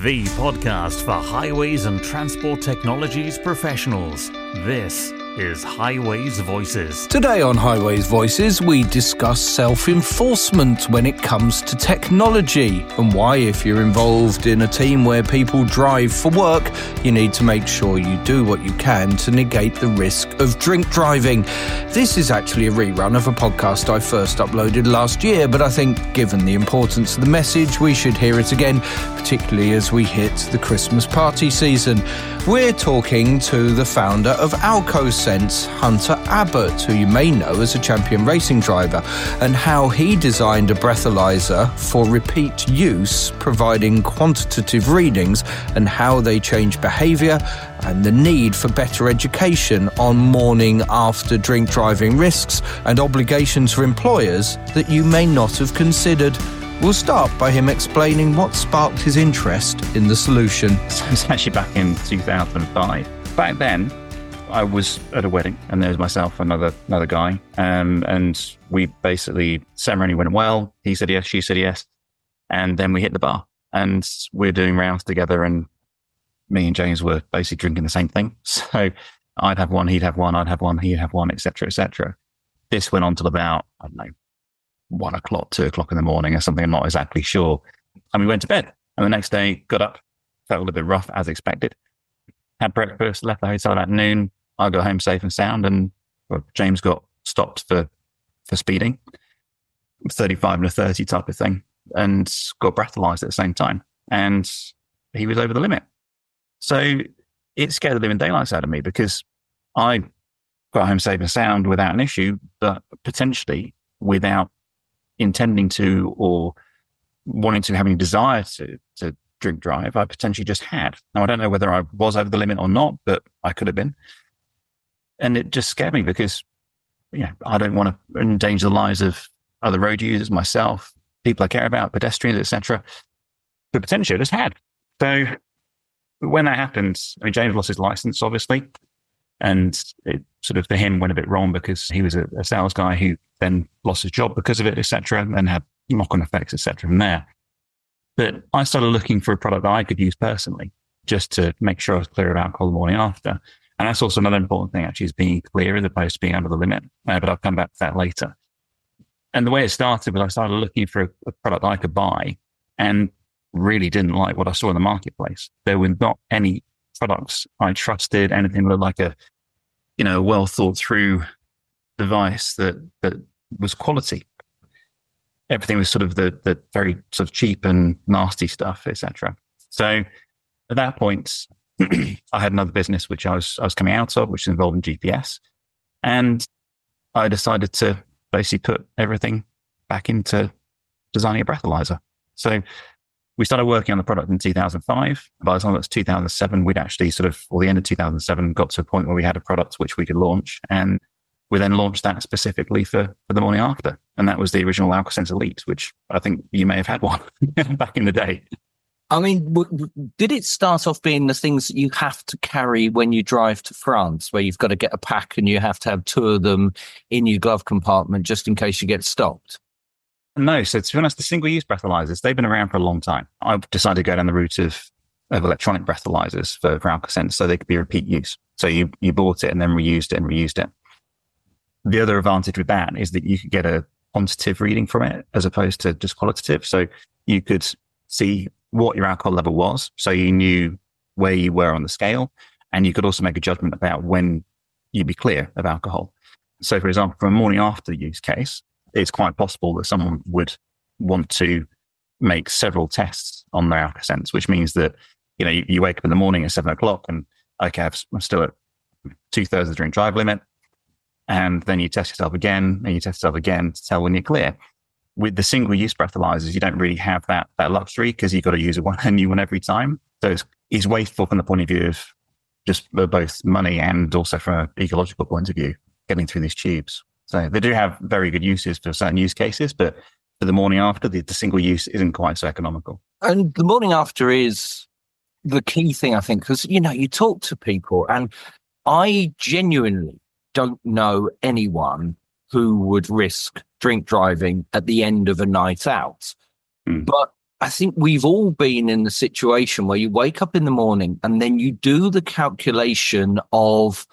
the podcast for highways and transport technologies professionals. This is Highways Voices. Today on Highways Voices, we discuss self-enforcement when it comes to technology and why, if you're involved in a team where people drive for work, you need to make sure you do what you can to negate the risk of drink driving. This is actually a rerun of a podcast I first uploaded last year, but I think given the importance of the message, we should hear it again, particularly as we hit the Christmas party season. We're talking to the founder of AlcoSense, Hunter Abbott, who you may know as a champion racing driver, and how he designed a breathalyzer for repeat use, providing quantitative readings, and how they change behaviour and the need for better education on morning after drink driving risks and obligations for employers that you may not have considered. We'll start by him explaining what sparked his interest in the solution. So it's actually back in 2005. Back then, I was at a wedding, and there was myself, another guy, and we basically, ceremony went well. He said yes, she said yes, and then we hit the bar, and we're doing rounds together, and me and James were basically drinking the same thing. So I'd have one, he'd have one, I'd have one, he'd have one, etc., etc. This went on till about, I don't know, 1 o'clock, 2 o'clock in the morning or something. I'm not exactly sure. And we went to bed. And the next day, got up, felt a little bit rough as expected. Had breakfast, left the hotel at noon. I got home safe and sound, and James got stopped for speeding, 35 and a 30 type of thing, and got breathalyzed at the same time. And he was over the limit. So it scared the living daylights out of me, because I got home safe and sound without an issue, but potentially without intending to or wanting to have any desire to drink drive, I potentially just had. Now, I don't know whether I was over the limit or not, but I could have been. And it just scared me because, I don't want to endanger the lives of other road users, myself, people I care about, pedestrians, etc. But potentially I just had. So when that happened, James lost his license, obviously. And it sort of, for him, went a bit wrong because he was a sales guy who then lost his job because of it, etc., and had knock-on effects, etc., from there. But I started looking for a product that I could use personally, just to make sure I was clear of alcohol the morning after. And that's also another important thing, actually, is being clear as opposed to being under the limit. But I'll come back to that later. And the way it started was I started looking for a product that I could buy, and really didn't like what I saw in the marketplace. There were not any products I trusted, anything that looked like a well thought through device that was quality. Everything was sort of the very sort of cheap and nasty stuff, etc. So at that point, I had another business which I was coming out of, which is involved in GPS, and I decided to basically put everything back into designing a breathalyzer. So we started working on the product in 2005. By the time it was 2007, we'd actually or the end of 2007, got to a point where we had a product which we could launch. And we then launched that specifically for the morning after. And that was the original AlcoSense Elite, which I think you may have had one back in the day. I mean, did it start off being the things that you have to carry when you drive to France, where you've got to get a pack and you have to have 2 of them in your glove compartment just in case you get stopped? No. So to be honest, the single-use breathalyzers, they've been around for a long time. I've decided to go down the route of electronic breathalyzers for AlcoSense, so they could be repeat use. So you bought it and then reused it. The other advantage with that is that you could get a quantitative reading from it as opposed to just qualitative. So you could see what your alcohol level was, so you knew where you were on the scale, and you could also make a judgment about when you'd be clear of alcohol. So, for example, for a morning after use case, it's quite possible that someone would want to make several tests on their AlcoSense, which means that, you wake up in the morning at 7 o'clock and, okay, I'm still at 2/3 of the drink drive limit. And then you test yourself again, and you test yourself again to tell when you're clear. With the single-use breathalyzers, you don't really have that luxury, because you've got to use a new one every time. So it's wasteful from the point of view of just both money and also from an ecological point of view, getting through these tubes. So they do have very good uses for certain use cases, but for the morning after, the single use isn't quite so economical. And the morning after is the key thing, I think, because, you talk to people, and I genuinely don't know anyone who would risk drink driving at the end of a night out. But I think we've all been in the situation where you wake up in the morning and then you do the calculation of,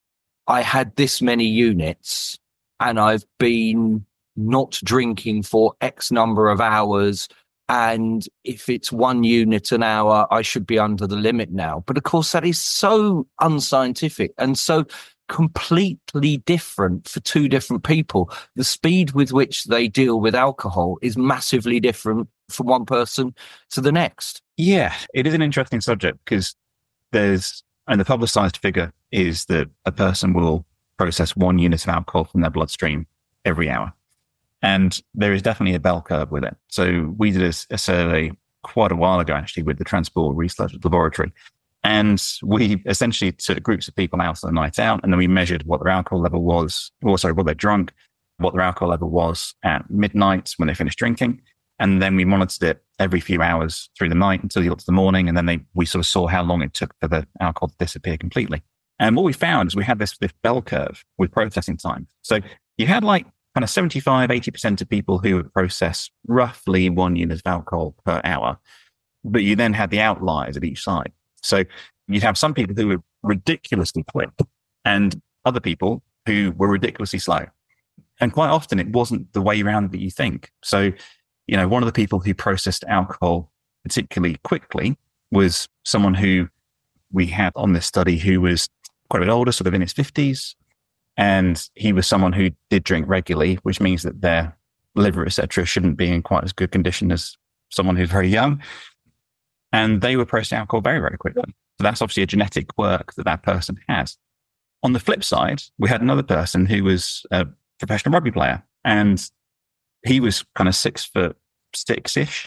I had this many units and I've been not drinking for X number of hours. And if it's 1 unit an hour, I should be under the limit now. But of course, that is so unscientific and so completely different for two different people. The speed with which they deal with alcohol is massively different from one person to the next. Yeah, it is an interesting subject because and the publicized figure is that a person will process 1 unit of alcohol from their bloodstream every hour. And there is definitely a bell curve with it. So we did a survey quite a while ago, actually, with the Transport Research Laboratory. And we essentially took groups of people out on a night out, and then we measured what their alcohol level was, what they drunk, what their alcohol level was at midnight when they finished drinking. And then we monitored it every few hours through the night until you got to the morning. And then we sort of saw how long it took for the alcohol to disappear completely. And what we found is we had this bell curve with processing time. So you had like kind of 75, 80% of people who would process roughly 1 unit of alcohol per hour. But you then had the outliers at each side. So you'd have some people who were ridiculously quick and other people who were ridiculously slow. And quite often it wasn't the way around that you think. So, one of the people who processed alcohol particularly quickly was someone who we had on this study who was quite a bit older, sort of in his 50s. And he was someone who did drink regularly, which means that their liver, etc., shouldn't be in quite as good condition as someone who's very young. And they were processing alcohol very, very quickly. So that's obviously a genetic quirk that person has. On the flip side, we had another person who was a professional rugby player, and he was kind of 6'6"-ish.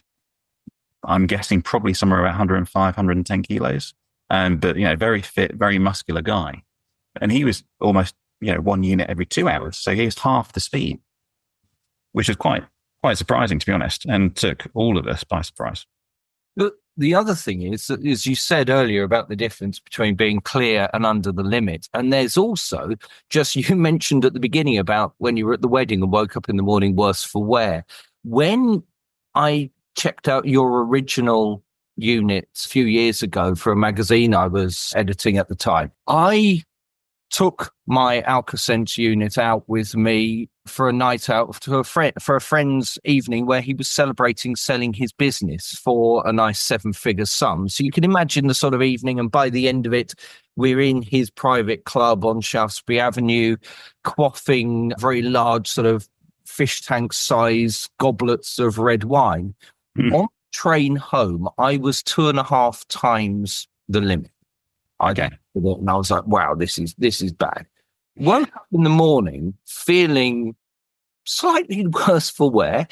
I'm guessing probably somewhere around 105, 110 kilos. But, very fit, very muscular guy. And he was almost, 1 unit every 2 hours. So he was half the speed, which was quite surprising, to be honest, and took all of us by surprise. But the other thing is that, as you said earlier about the difference between being clear and under the limit. And there's also, just you mentioned at the beginning about when you were at the wedding and woke up in the morning worse for wear. When I checked out your original units a few years ago for a magazine I was editing at the time, I took my Alka-Sense unit out with me for a night out for a friend's evening where he was celebrating selling his business for a nice 7-figure sum. So you can imagine the sort of evening, and by the end of it, we're in his private club on Shaftesbury Avenue, quaffing very large sort of fish tank size goblets of red wine. On the train home, I was 2.5 times the limit. Okay. And I was like, wow, this is bad. Woke up in the morning feeling slightly worse for wear,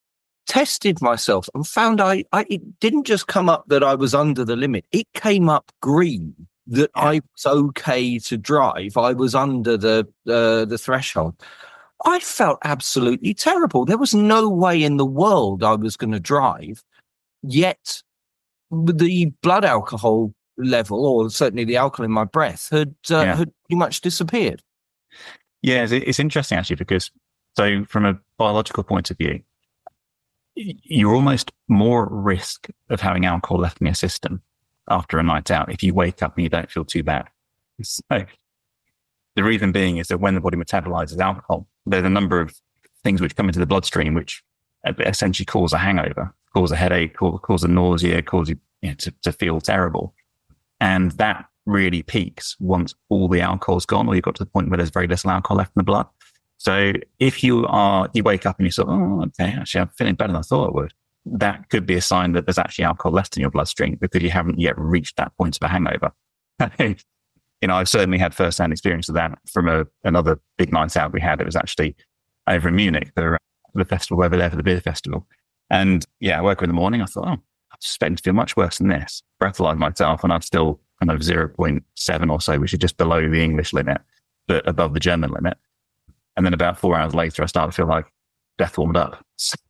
tested myself and found it didn't just come up that I was under the limit. It came up green that I was okay to drive. I was under the threshold. I felt absolutely terrible. There was no way in the world I was going to drive. Yet the blood alcohol level, or certainly the alcohol in my breath, had pretty much disappeared. Yeah, it's interesting actually, because so from a biological point of view, you're almost more at risk of having alcohol left in your system after a night out if you wake up and you don't feel too bad. So the reason being is that when the body metabolizes alcohol, there's a number of things which come into the bloodstream which essentially cause a hangover, cause a headache, cause a nausea, cause you to feel terrible. And that really peaks once all the alcohol's gone, or you've got to the point where there's very little alcohol left in the blood. So if you wake up and you sort of, oh, okay, actually I'm feeling better than I thought I would, that could be a sign that there's actually alcohol left in your bloodstream because you haven't yet reached that point of a hangover. I've certainly had first-hand experience of that from another big night out we had. It was actually over in Munich, the festival over there for the beer festival. And I woke up in the morning, I thought, I expect to feel much worse than this. Breathalyzed myself and I'm still kind of 0.7 or so, which is just below the English limit, but above the German limit. And then about 4 hours later, I started to feel like death warmed up.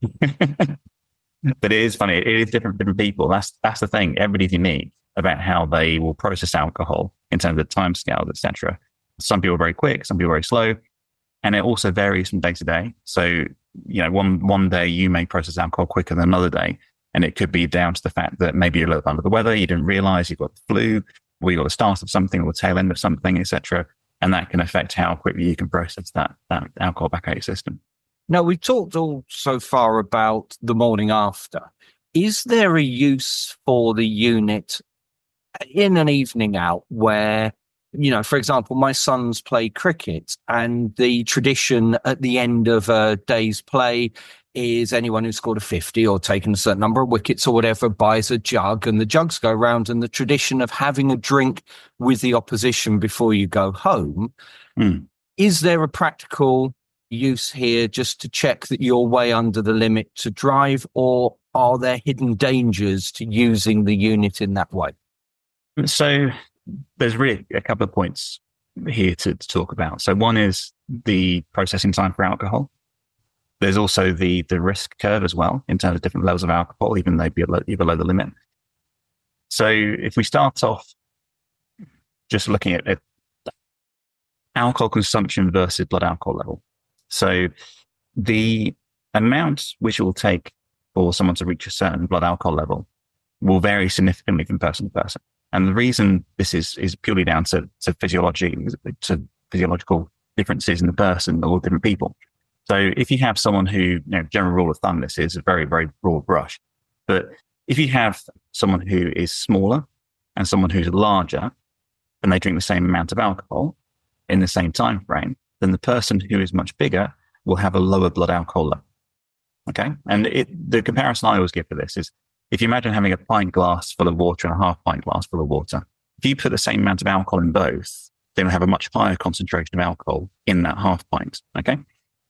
But it is funny. It is different people. That's the thing. Everybody's unique about how they will process alcohol in terms of timescales, etc. Some people are very quick, some people are very slow. And it also varies from day to day. So, one day you may process alcohol quicker than another day. And it could be down to the fact that maybe you're a little bit under the weather, you didn't realize you've got the flu, or you got the start of something or the tail end of something, etc. And that can affect how quickly you can process that alcohol back out your system. Now, we've talked all so far about the morning after. Is there a use for the unit in an evening out where, for example, my sons play cricket, and the tradition at the end of a day's play is anyone who scored a 50 or taken a certain number of wickets or whatever buys a jug, and the jugs go around, and the tradition of having a drink with the opposition before you go home. Is there a practical use here just to check that you're way under the limit to drive, or are there hidden dangers to using the unit in that way? So there's really a couple of points here to talk about. So one is the processing time for alcohol. There's also the risk curve as well in terms of different levels of alcohol, even though you're below the limit. So if we start off just looking at alcohol consumption versus blood alcohol level. So the amount which it will take for someone to reach a certain blood alcohol level will vary significantly from person to person. And the reason this is purely down to physiological differences in the person or different people. So if you have someone who, general rule of thumb, this is a very, very broad brush. But if you have someone who is smaller and someone who's larger, and they drink the same amount of alcohol in the same time frame, then the person who is much bigger will have a lower blood alcohol level. Okay. And the comparison I always give for this is, if you imagine having a pint glass full of water and a half pint glass full of water, if you put the same amount of alcohol in both, then you'll have a much higher concentration of alcohol in that half pint. Okay.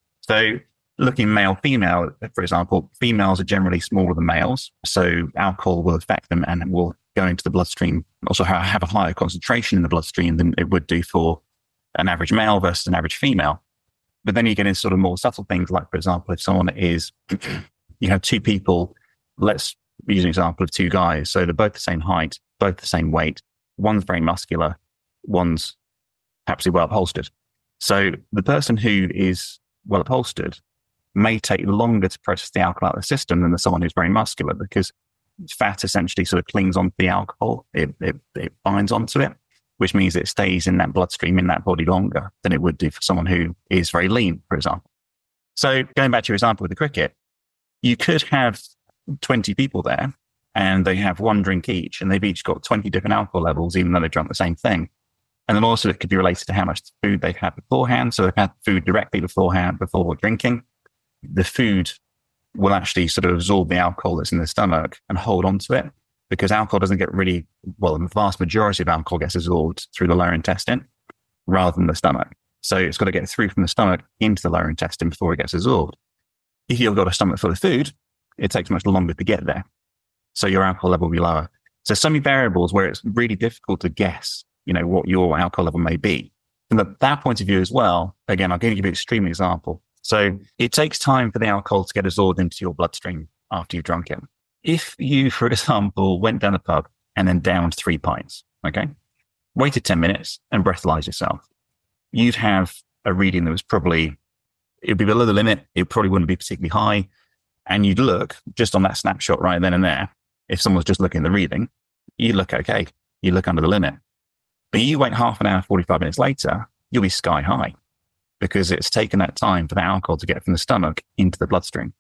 So looking male, female, for example, females are generally smaller than males. So alcohol will affect them and will go into the bloodstream, also have a higher concentration in the bloodstream than it would do for an average male versus an average female. But then you get into sort of more subtle things, like, for example, if someone is, you have two people, let's use an example of two guys. So they're both the same height, both the same weight. One's very muscular, one's perhaps well upholstered. So the person who is well upholstered may take longer to process the alcohol out of the system than the someone who's very muscular, because fat essentially sort of clings onto the alcohol. It binds onto it, which means it stays in that bloodstream, in that body longer than it would do for someone who is very lean, for example. So going back to your example with the cricket, you could have 20 people there and they have one drink each, and they've each got 20 different alcohol levels, even though they've drunk the same thing. And then also it could be related to how much food they've had beforehand. So they've had food directly beforehand, before drinking. The food will actually sort of absorb the alcohol that's in the stomach and hold on to it, because alcohol doesn't get the vast majority of alcohol gets absorbed through the lower intestine rather than the stomach. So it's got to get through from the stomach into the lower intestine before it gets absorbed. If you've got a stomach full of food, it takes much longer to get there. So your alcohol level will be lower. So some variables where it's really difficult to guess, what your alcohol level may be. From that point of view as well, again, I'm going to give you an extreme example. So it takes time for the alcohol to get absorbed into your bloodstream after you've drunk it. If you, for example, went down the pub and then downed 3 pints, okay, waited 10 minutes and breathalyzed yourself, you'd have a reading that was it'd be below the limit. It probably wouldn't be particularly high. And you'd look just on that snapshot right then and there. If someone was just looking at the reading, you look okay. You look under the limit. But you wait half an hour, 45 minutes later, you'll be sky high, because it's taken that time for the alcohol to get from the stomach into the bloodstream.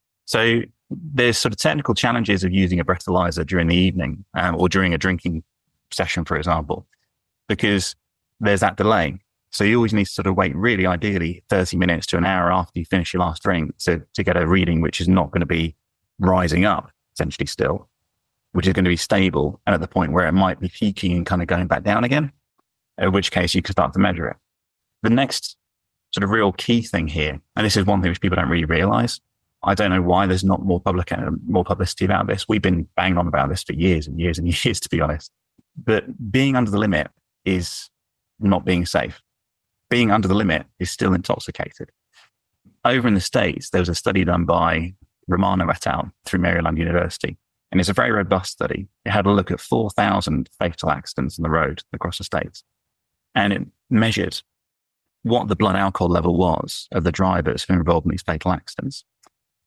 So there's sort of technical challenges of using a breathalyzer during the evening or during a drinking session, for example, because there's that delay. So you always need to sort of wait, really ideally 30 minutes to an hour after you finish your last drink to get a reading which is not going to be rising up, essentially still, which is going to be stable and at the point where it might be peaking and kind of going back down again, in which case you can start to measure it. The next sort of real key thing here, and this is one thing which people don't really realize, I don't know why there's not more publicity about this. We've been banging on about this for years and years and years, to be honest. But being under the limit is not being safe. Being under the limit is still intoxicated. Over in the States, there was a study done by Romano et al. Through Maryland University. And it's a very robust study. It had a look at 4,000 fatal accidents on the road across the States. And it measured what the blood alcohol level was of the drivers who were involved in these fatal accidents.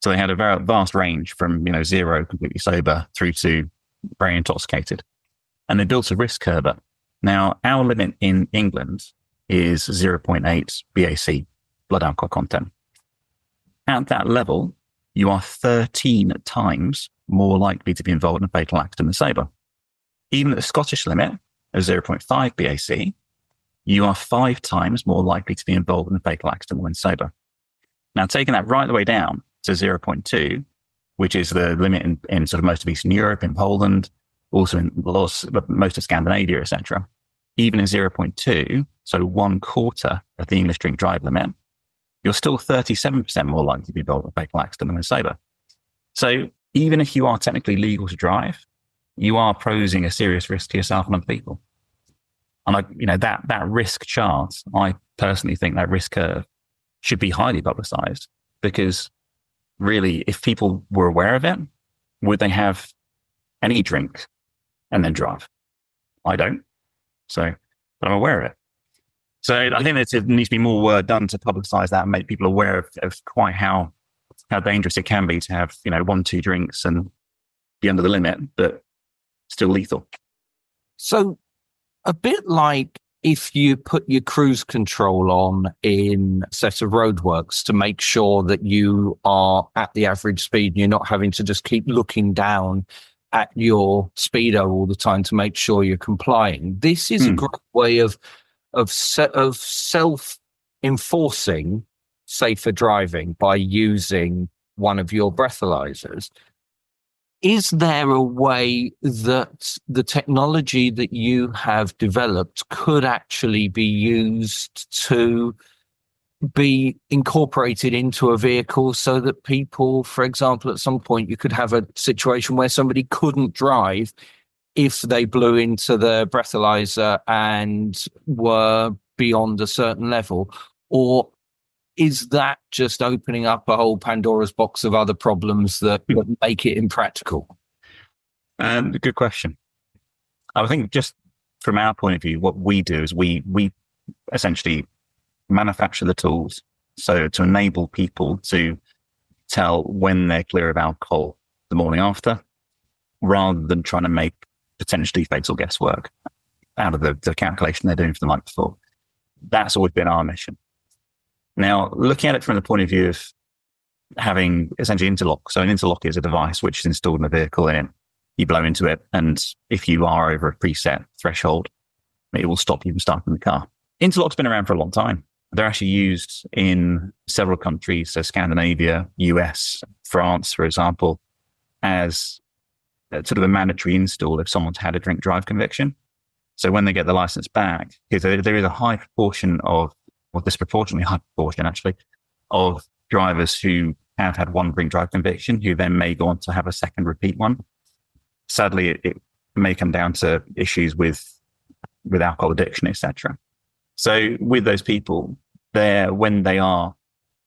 So they had a very vast range from, zero, completely sober, through to very intoxicated. And they built a risk curve up. Now, our limit in England is 0.8 BAC, blood alcohol content. At that level, you are 13 times more likely to be involved in a fatal accident than sober. Even at the Scottish limit of 0.5 BAC, you are 5 times more likely to be involved in a fatal accident when sober. Now, taking that right the way down to 0.2, which is the limit in sort of most of Eastern Europe, in Poland, also in most of Scandinavia, etc. Even in 0.2, so 1/4 of the English drink drive limit, you're still 37% more likely to be involved in a fatal accident when sober. So even if you are technically legal to drive, you are posing a serious risk to yourself and other people. And that risk chart, I personally think that risk curve should be highly publicized, because really, if people were aware of it, would they have any drink and then drive? I don't. So, but I'm aware of it. So I think there needs to be more work done to publicize that and make people aware of quite how dangerous it can be to have, 1-2 drinks and be under the limit, but still lethal. So a bit like if you put your cruise control on in a set of roadworks to make sure that you are at the average speed and you're not having to just keep looking down at your speedo all the time to make sure you're complying. This is a great way of self-enforcing safer driving by using one of your breathalyzers. Is there a way that the technology that you have developed could actually be used to be incorporated into a vehicle so that people, for example, at some point you could have a situation where somebody couldn't drive if they blew into the breathalyzer and were beyond a certain level? Or is that just opening up a whole Pandora's box of other problems that make it impractical? Good question. I think just from our point of view, what we do is we essentially manufacture the tools so to enable people to tell when they're clear of alcohol the morning after, rather than trying to make potentially fatal guesswork out of the calculation they're doing for the night before. That's always been our mission. Now, looking at it from the point of view of having essentially interlock. So an interlock is a device which is installed in a vehicle, and you blow into it. And if you are over a preset threshold, it will stop you from starting the car. Interlock's been around for a long time. They're actually used in several countries, so Scandinavia, US, France, for example, as sort of a mandatory install if someone's had a drink drive conviction. So when they get the license back, because there is a high proportion disproportionately high proportion actually, of drivers who have had one drink drive conviction who then may go on to have a second repeat one. Sadly, it may come down to issues with alcohol addiction, etc. So with those people, when they are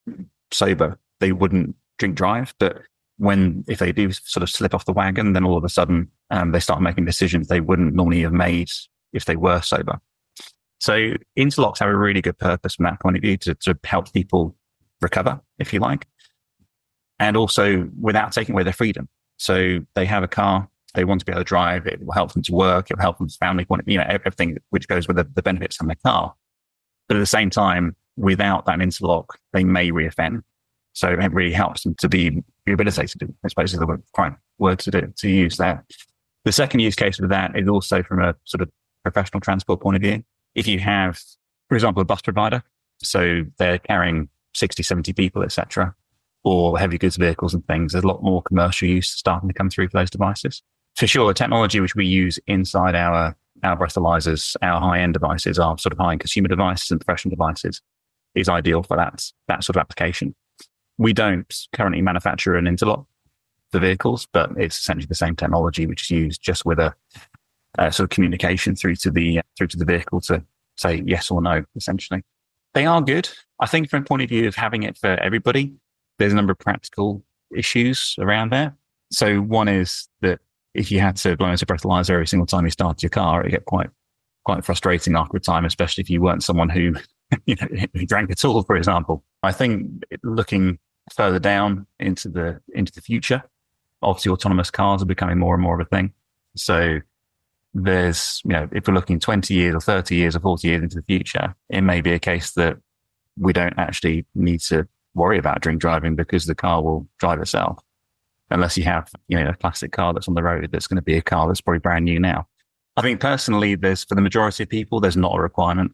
sober, they wouldn't drink drive, but if they do sort of slip off the wagon, then all of a sudden they start making decisions they wouldn't normally have made if they were sober. So interlocks have a really good purpose from that point of view to help people recover, if you like, and also without taking away their freedom. So they have a car, they want to be able to drive, it will help them to work, it will help them to family point of view, everything which goes with the benefits from their car. But at the same time, without that interlock, they may reoffend. So it really helps them to be rehabilitated, I suppose is the right word to use there. The second use case with that is also from a sort of professional transport point of view. If you have, for example, a bus provider, so they're carrying 60, 70 people, etc., or heavy goods vehicles and things, there's a lot more commercial use starting to come through for those devices. For sure, the technology which we use inside our breathalyzers, our high-end devices, our sort of high-end consumer devices and professional devices, is ideal for that sort of application. We don't currently manufacture an interlock for vehicles, but it's essentially the same technology which is used just with a sort of communication through to the vehicle to say yes or no, essentially. They are good. I think from a point of view of having it for everybody, there's a number of practical issues around there. So one is that if you had to blow into a breathalyzer every single time you started your car, it'd get quite frustrating after a time, especially if you weren't someone who, who drank at all, for example. I think looking further down into the future, obviously autonomous cars are becoming more and more of a thing. So there's, if we're looking 20 years or 30 years or 40 years into the future, it may be a case that we don't actually need to worry about drink driving because the car will drive itself. Unless you have, a classic car that's on the road that's going to be a car that's probably brand new now. I think personally, for the majority of people, there's not a requirement.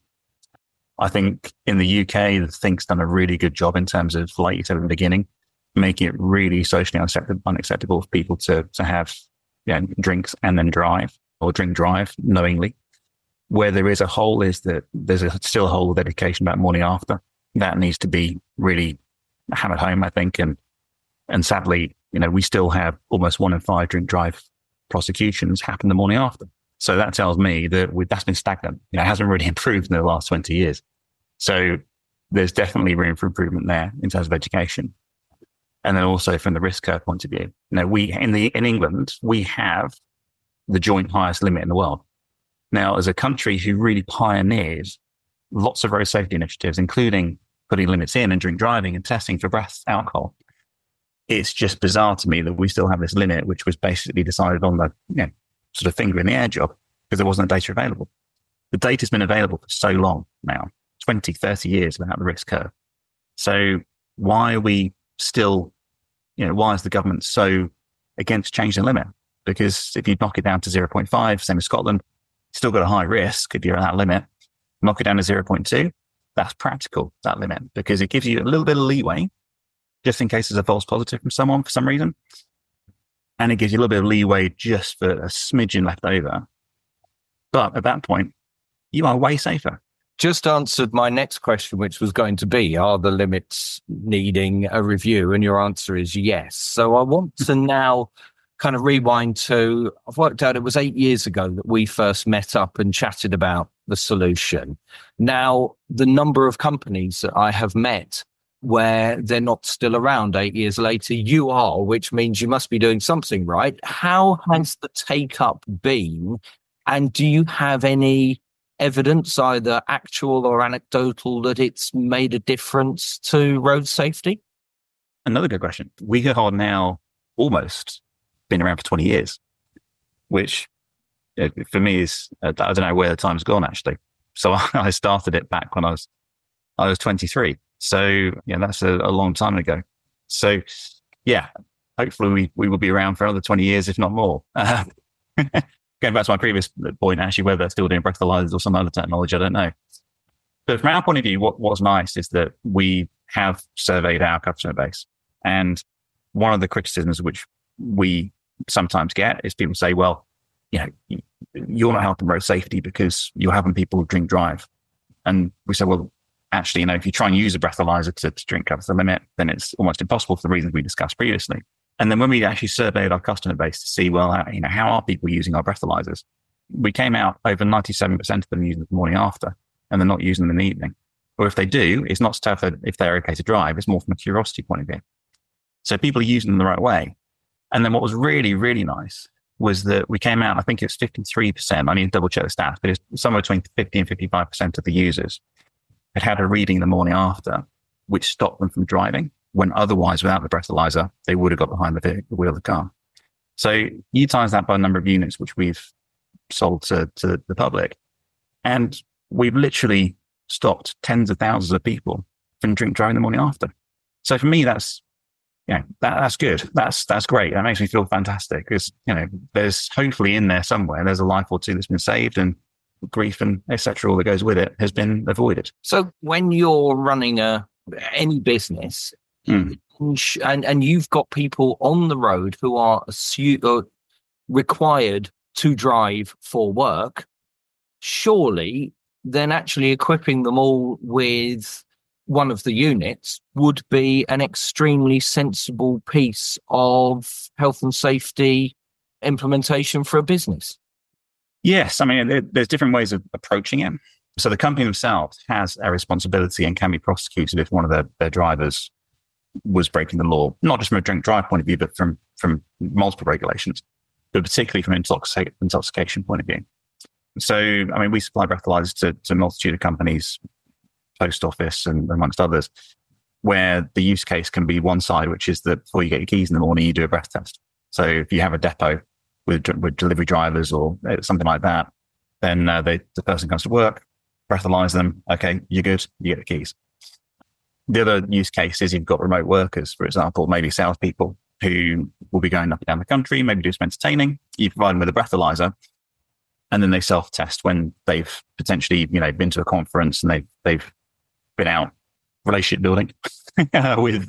I think in the UK, the think's done a really good job in terms of, like you said at the beginning, making it really socially unacceptable for people to have drinks and then drive, or drink drive knowingly. Where there is a hole is that there's still a whole of education about morning after. That needs to be really hammered home, I think. And sadly, we still have almost 1 in 5 drink drive prosecutions happen the morning after. So that tells me that that's been stagnant. It hasn't really improved in the last 20 years. So there's definitely room for improvement there in terms of education. And then also from the risk curve point of view, in England, we have the joint highest limit in the world. Now, as a country who really pioneered lots of road safety initiatives, including putting limits in and drink driving and testing for breath alcohol, it's just bizarre to me that we still have this limit, which was basically decided on the sort of finger in the air job because there wasn't data available. The data's been available for so long now, 20, 30 years without the risk curve. So why are we still, why is the government so against changing the limit? Because if you knock it down to 0.5, same as Scotland, still got a high risk if you're at that limit. Knock it down to 0.2, that's practical, that limit, because it gives you a little bit of leeway just in case there's a false positive from someone for some reason. And it gives you a little bit of leeway just for a smidgen left over. But at that point, you are way safer. Just answered my next question, which was going to be, are the limits needing a review? And your answer is yes. So I want to now kind of rewind to, I've worked out it was 8 years ago that we first met up and chatted about the solution. Now, the number of companies that I have met where they're not still around 8 years later, you are, which means you must be doing something right. How has the take-up been? And do you have any evidence, either actual or anecdotal, that it's made a difference to road safety? Another good question. We have now almost been around for 20 years, which for me is, I don't know where the time's gone, actually. So I started it back when I was 23. So that's a long time ago. So hopefully we will be around for another 20 years, if not more. Going back to my previous point, actually, whether they're still doing breathalyzers or some other technology, I don't know. But from our point of view, what's nice is that we have surveyed our customer base. And one of the criticisms which we sometimes get is people say, well, you're not helping road safety because you're having people drink drive. And we say, well, actually, if you try and use a breathalyzer to drink up to the limit, then it's almost impossible for the reasons we discussed previously. And then when we actually surveyed our customer base to see, well, how are people using our breathalyzers? We came out over 97% of them using them the morning after, and they're not using them in the evening. Or if they do, it's not so if they're okay to drive, it's more from a curiosity point of view. So people are using them the right way. And then what was really, really nice was that we came out, I think it's 53%, I need to double check the stats, but it's somewhere between 50 and 55% of the users had a reading the morning after, which stopped them from driving, when otherwise, without the breathalyzer, they would have got behind the wheel of the car. So you times that by the number of units which we've sold to the public, and we've literally stopped tens of thousands of people from drink driving the morning after. So for me, that's good. That's great. That makes me feel fantastic because, there's hopefully in there somewhere, there's a life or two that's been saved, and grief and etc. all that goes with it has been avoided. So when you're running any business and you've got people on the road who are required to drive for work, surely then actually equipping them all with one of the units would be an extremely sensible piece of health and safety implementation for a business. Yes. I mean, there's different ways of approaching it. So the company themselves has a responsibility and can be prosecuted if one of their drivers was breaking the law, not just from a drink drive point of view, but from multiple regulations, but particularly from an intoxication point of view. So, I mean, we supply breathalyzers to a multitude of companies, post office and amongst others. where the use case can be one side, which is that before you get your keys in the morning, you do a breath test. So if you have a depot with delivery drivers or something like that, then the person comes to work, breathalyze them. Okay, you're good. You get the keys. The other use case is you've got remote workers, for example, maybe salespeople who will be going up and down the country, maybe do some entertaining. You provide them with a breathalyzer, and then they self-test when they've potentially, been to a conference and they've been out relationship building with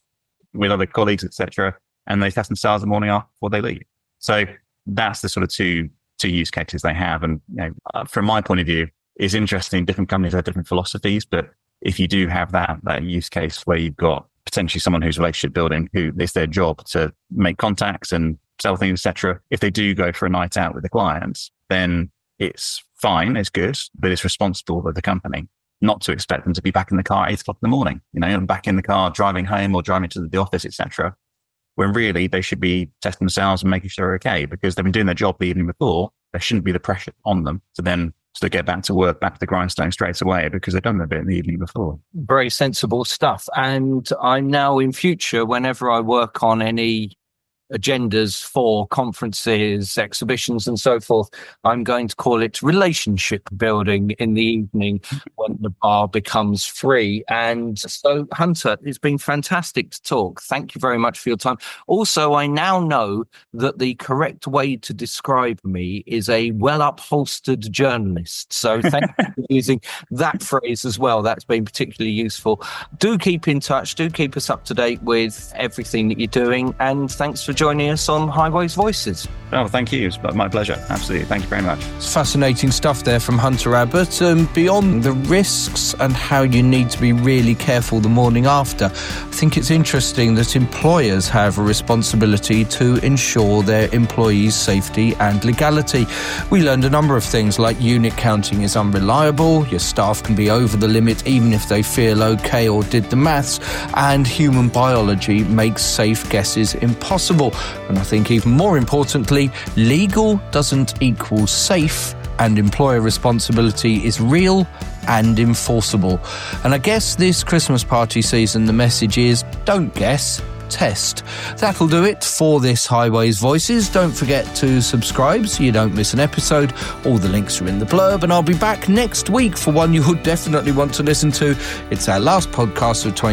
other colleagues, etc., and they test themselves the morning after before they leave. So that's the sort of two use cases they have. And from my point of view, it's interesting. Different companies have different philosophies, but if you do have that use case where you've got potentially someone who's relationship building, who it's their job to make contacts and sell things, etc., if they do go for a night out with the clients, then it's fine, it's good, but it's responsible of the company not to expect them to be back in the car at 8 o'clock in the morning, and back in the car driving home or driving to the office, etc., when really they should be testing themselves and making sure they're okay, because they've been doing their job the evening before. There shouldn't be the pressure on them to then sort of get back to work, back to the grindstone straight away, because they've done a bit in the evening before. Very sensible stuff. And I'm now in future, whenever I work on any agendas for conferences, exhibitions and so forth, I'm going to call it relationship building in the evening when the bar becomes free. And so, Hunter, it's been fantastic to talk. Thank you very much for your time. Also, I now know that the correct way to describe me is a well-upholstered journalist. So thank you for using that phrase as well. That's been particularly useful. Do keep in touch. Do keep us up to date with everything that you're doing. And thanks for joining us on Highways Voices. Oh, thank you. It's my pleasure. Absolutely. Thank you very much. It's fascinating stuff there from Hunter Abbott. Beyond the risks and how you need to be really careful the morning after, I think it's interesting that employers have a responsibility to ensure their employees' safety and legality. We learned a number of things, like unit counting is unreliable, your staff can be over the limit even if they feel okay or did the maths, and human biology makes safe guesses impossible. And I think even more importantly, legal doesn't equal safe, and employer responsibility is real and enforceable. And I guess this Christmas party season, the message is don't guess, test. That'll do it for this Highways Voices. Don't forget to subscribe so you don't miss an episode. All the links are in the blurb, and I'll be back next week for one you'll definitely want to listen to. It's our last podcast of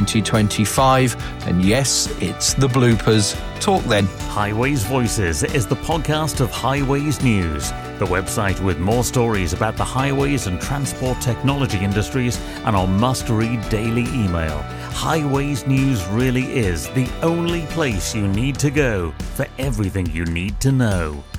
2025, and yes, it's the bloopers. Talk then. Highways Voices is the podcast of Highways News, the website with more stories about the highways and transport technology industries and our must-read daily email. Highways News really is the only place you need to go for everything you need to know.